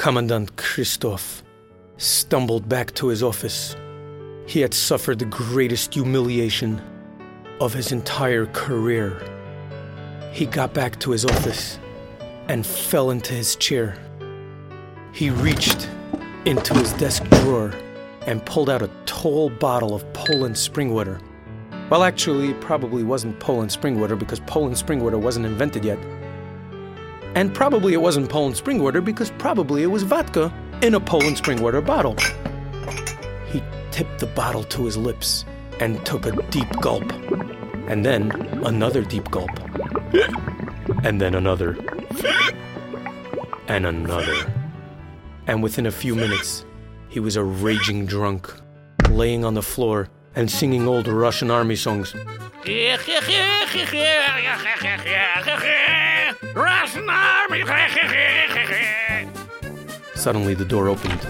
Commandant Christoph stumbled back to his office. He had suffered the greatest humiliation of his entire career. He got back to his office and fell into his chair. He reached into his desk drawer and pulled out a tall bottle of Poland spring water. Well, actually, it probably wasn't Poland spring water because Poland spring water wasn't invented yet. And probably it wasn't Poland spring water because probably it was vodka in a Poland spring water bottle. He tipped the bottle to his lips and took a deep gulp. And then another deep gulp. And then another. And another. And within a few minutes, he was a raging drunk, laying on the floor and singing old Russian army songs. Russian army! Suddenly the door opened.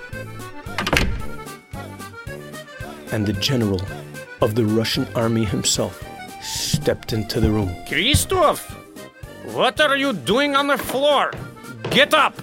And the general of the Russian army himself stepped into the room. Christoph! What are you doing on the floor? Get up!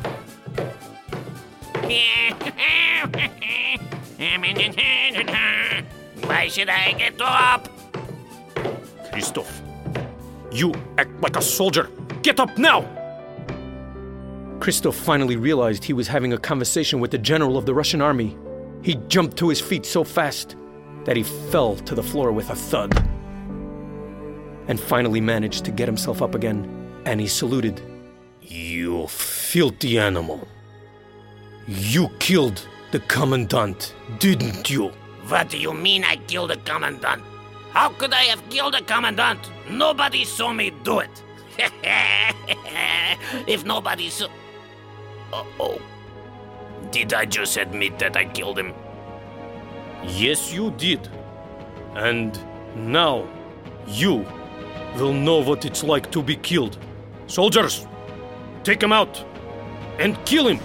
Why should I get up? Christoph, you act like a soldier. Get up now! Christoph finally realized he was having a conversation with the general of the Russian army. He jumped to his feet so fast that he fell to the floor with a thud. And finally managed to get himself up again, and he saluted. You filthy animal. You killed the commandant, didn't you? What do you mean I killed the commandant? How could I have killed the commandant? Nobody saw me do it. If nobody saw... Uh-oh. Did I just admit that I killed him? Yes, you did. And now you will know what it's like to be killed. Soldiers, take him out and kill him.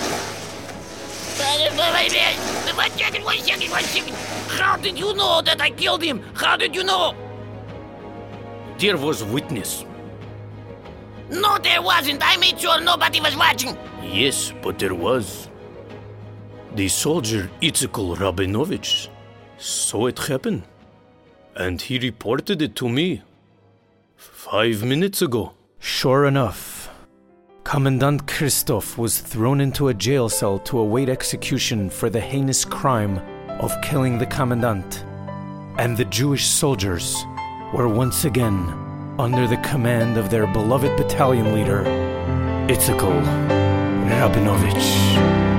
One second. How did you know that I killed him? How did you know? There was witness. No, there wasn't. I made sure nobody was watching. Yes, but there was. The soldier Itzhak Rabinovich saw it happen. And he reported it to me 5 minutes ago. Sure enough, Commandant Christoph was thrown into a jail cell to await execution for the heinous crime of killing the commandant. And the Jewish soldiers were once again under the command of their beloved battalion leader, Itzhak Rabinovich.